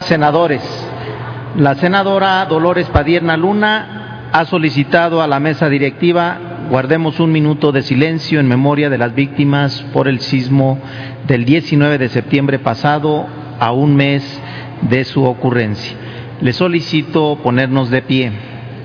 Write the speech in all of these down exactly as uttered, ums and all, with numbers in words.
Senadores, la senadora Dolores Padierna Luna ha solicitado a la mesa directiva guardemos un minuto de silencio en memoria de las víctimas por el sismo del diecinueve de septiembre pasado, a un mes de su ocurrencia. Le solicito ponernos de pie.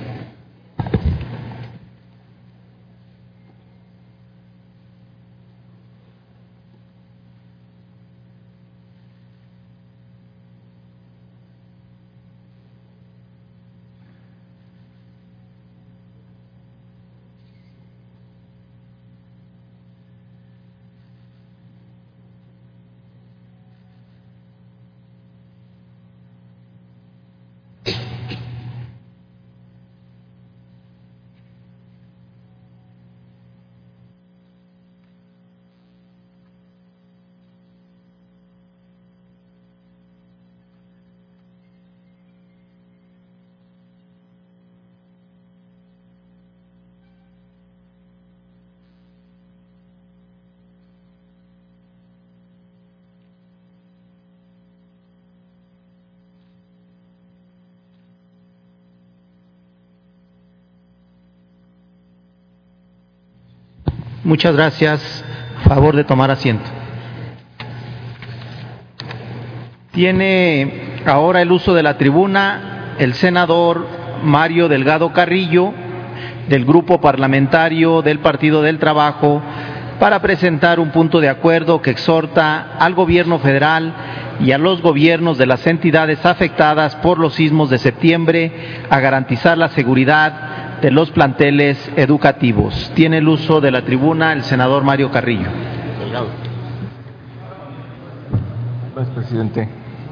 Muchas gracias. Favor de tomar asiento. Tiene ahora el uso de la tribuna el senador Mario Delgado Carrillo, del Grupo Parlamentario del Partido del Trabajo, para presentar un punto de acuerdo que exhorta al Gobierno federal y a los gobiernos de las entidades afectadas por los sismos de septiembre a garantizar la seguridad de los planteles educativos. Tiene el uso de la tribuna el senador Mario Carrillo. Delgado. Gracias, presidente.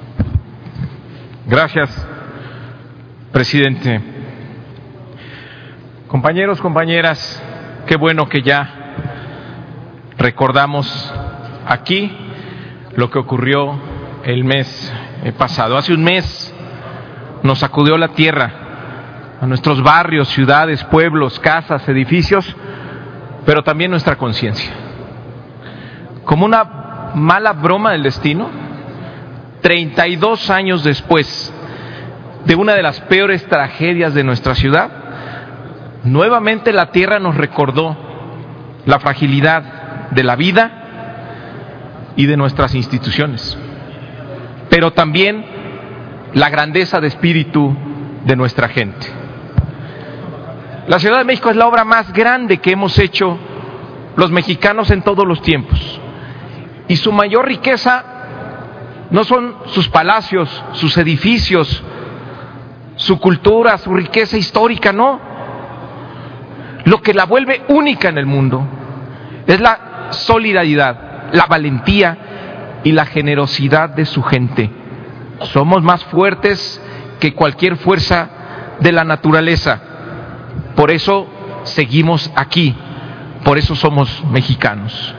Gracias, presidente. Compañeros, compañeras, qué bueno que ya recordamos aquí lo que ocurrió el mes pasado. Hace un mes nos sacudió la tierra, a nuestros barrios, ciudades, pueblos, casas, edificios, pero también nuestra conciencia. Como una mala broma del destino, treinta y dos años después de una de las peores tragedias de nuestra ciudad, nuevamente la tierra nos recordó la fragilidad de la vida y de nuestras instituciones, pero también la grandeza de espíritu de nuestra gente. La Ciudad de México es la obra más grande que hemos hecho los mexicanos en todos los tiempos, y su mayor riqueza no son sus palacios, sus edificios, su cultura, su riqueza histórica, no. Lo que la vuelve única en el mundo es la solidaridad, la valentía y la generosidad de su gente. Somos más fuertes que cualquier fuerza de la naturaleza. Por eso seguimos aquí, por eso somos mexicanos.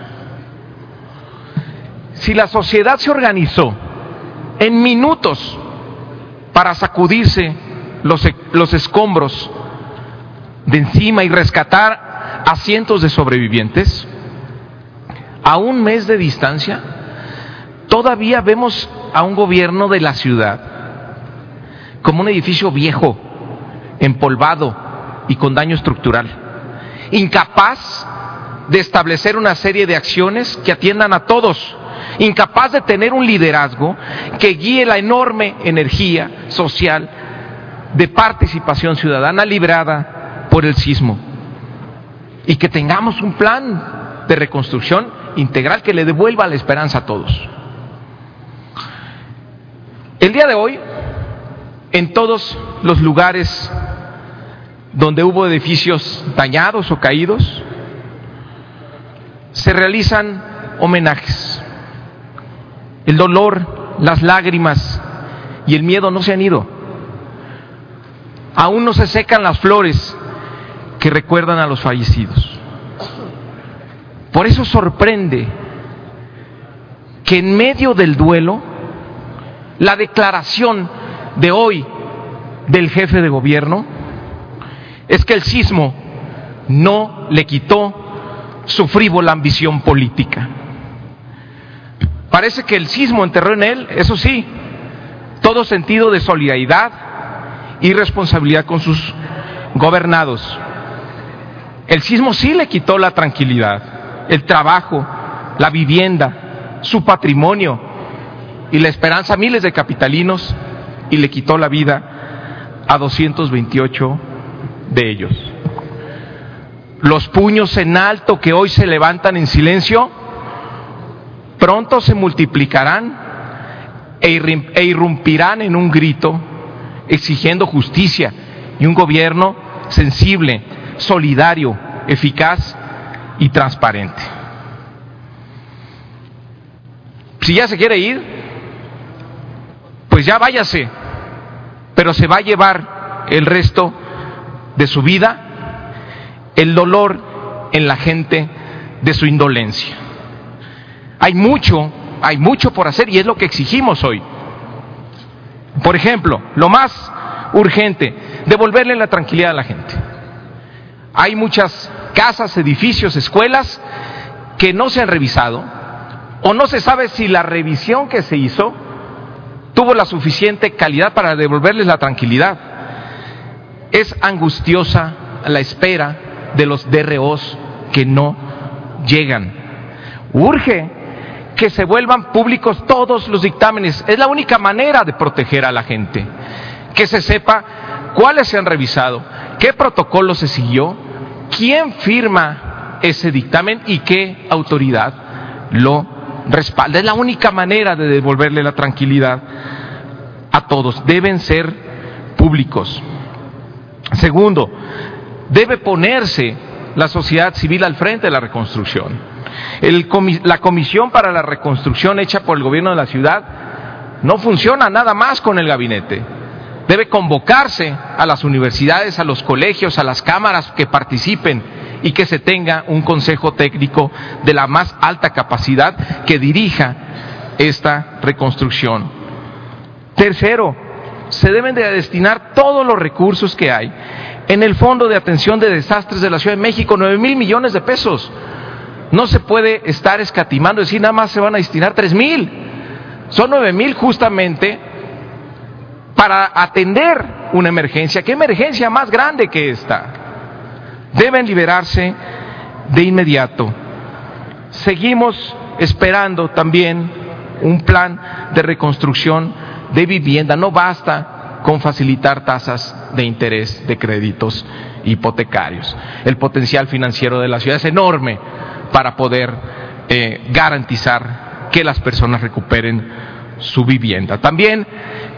Si la sociedad se organizó en minutos para sacudirse los, los escombros de encima y rescatar a cientos de sobrevivientes, a un mes de distancia, todavía vemos a un gobierno de la ciudad como un edificio viejo, empolvado y con daño estructural, incapaz de establecer una serie de acciones que atiendan a todos, incapaz de tener un liderazgo que guíe la enorme energía social de participación ciudadana librada por el sismo, y que tengamos un plan de reconstrucción integral que le devuelva la esperanza a todos. El día de hoy, en todos los lugares donde hubo edificios dañados o caídos, se realizan homenajes. El dolor, las lágrimas y el miedo no se han ido. Aún no se secan las flores que recuerdan a los fallecidos. Por eso sorprende que en medio del duelo, la declaración de hoy del jefe de gobierno es que el sismo no le quitó su frívola ambición política. Parece que el sismo enterró en él, eso sí, todo sentido de solidaridad y responsabilidad con sus gobernados. El sismo sí le quitó la tranquilidad, el trabajo, la vivienda, su patrimonio y la esperanza a miles de capitalinos, y le quitó la vida a doscientos veintiocho de ellos. Los puños en alto que hoy se levantan en silencio pronto se multiplicarán e irrumpirán en un grito exigiendo justicia y un gobierno sensible, solidario, eficaz y transparente. Si ya se quiere ir, pues ya váyase, pero se va a llevar el resto de su vida el dolor en la gente de su indolencia. Hay mucho, hay mucho por hacer y es lo que exigimos hoy. Por ejemplo, lo más urgente, devolverle la tranquilidad a la gente. Hay muchas casas, edificios, escuelas que no se han revisado, o no se sabe si la revisión que se hizo tuvo la suficiente calidad para devolverles la tranquilidad. Es angustiosa la espera de los D R Os que no llegan. Urge que se vuelvan públicos todos los dictámenes. Es la única manera de proteger a la gente. Que se sepa cuáles se han revisado, qué protocolo se siguió, quién firma ese dictamen y qué autoridad lo respalda. Es la única manera de devolverle la tranquilidad a todos. Deben ser públicos. Segundo, debe ponerse la sociedad civil al frente de la reconstrucción. El, la Comisión para la Reconstrucción hecha por el gobierno de la ciudad no funciona nada más con el gabinete. Debe convocarse a las universidades, a los colegios, a las cámaras que participen y que se tenga un consejo técnico de la más alta capacidad que dirija esta reconstrucción. Tercero, se deben de destinar todos los recursos que hay en el Fondo de Atención de Desastres de la Ciudad de México, nueve mil millones de pesos. No se puede estar escatimando, decir nada más se van a destinar tres mil. Son nueve mil justamente para atender una emergencia. ¿Qué emergencia más grande que esta? Deben liberarse de inmediato. Seguimos esperando también un plan de reconstrucción de vivienda. No basta con facilitar tasas de interés de créditos hipotecarios. El potencial financiero de la ciudad es enorme para poder eh, garantizar que las personas recuperen su vivienda. También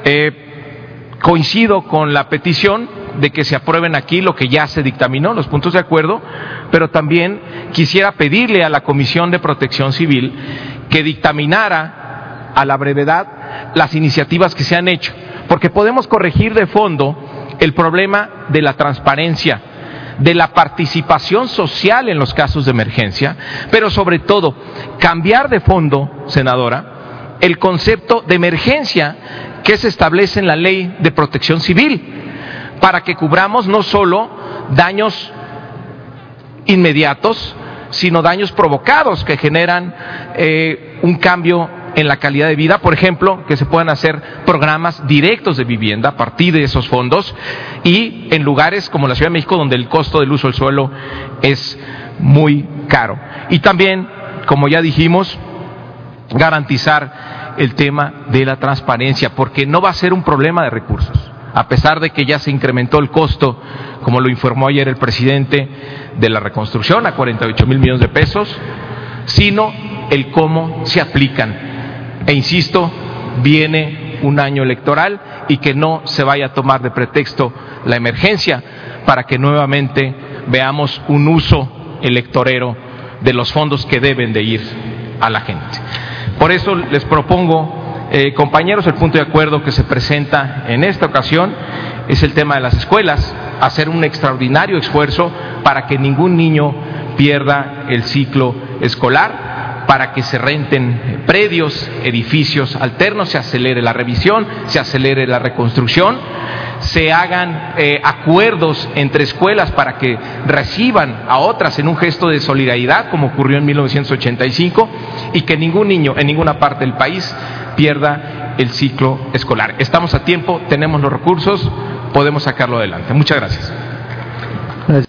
eh, coincido con la petición de que se aprueben aquí lo que ya se dictaminó, los puntos de acuerdo, pero también quisiera pedirle a la Comisión de Protección Civil que dictaminara a la brevedad las iniciativas que se han hecho, porque podemos corregir de fondo el problema de la transparencia, de la participación social en los casos de emergencia, pero sobre todo cambiar de fondo, senadora, el concepto de emergencia que se establece en la Ley de Protección Civil, para que cubramos no solo daños inmediatos, sino daños provocados que generan eh, un cambio en la calidad de vida. Por ejemplo, que se puedan hacer programas directos de vivienda a partir de esos fondos, y en lugares como la Ciudad de México, donde el costo del uso del suelo es muy caro. Y también, como ya dijimos, garantizar el tema de la transparencia, porque no va a ser un problema de recursos, a pesar de que ya se incrementó el costo, como lo informó ayer el presidente, de la reconstrucción a cuarenta y ocho mil millones de pesos, sino el cómo se aplican. E insisto, viene un año electoral y que no se vaya a tomar de pretexto la emergencia para que nuevamente veamos un uso electorero de los fondos que deben de ir a la gente. Por eso les propongo, eh, compañeros, el punto de acuerdo que se presenta en esta ocasión es el tema de las escuelas, hacer un extraordinario esfuerzo para que ningún niño pierda el ciclo escolar, para que se renten predios, edificios alternos, se acelere la revisión, se acelere la reconstrucción, se hagan eh, acuerdos entre escuelas para que reciban a otras en un gesto de solidaridad, como ocurrió en mil novecientos ochenta y cinco, y que ningún niño en ninguna parte del país pierda el ciclo escolar. Estamos a tiempo, tenemos los recursos, podemos sacarlo adelante. Muchas gracias.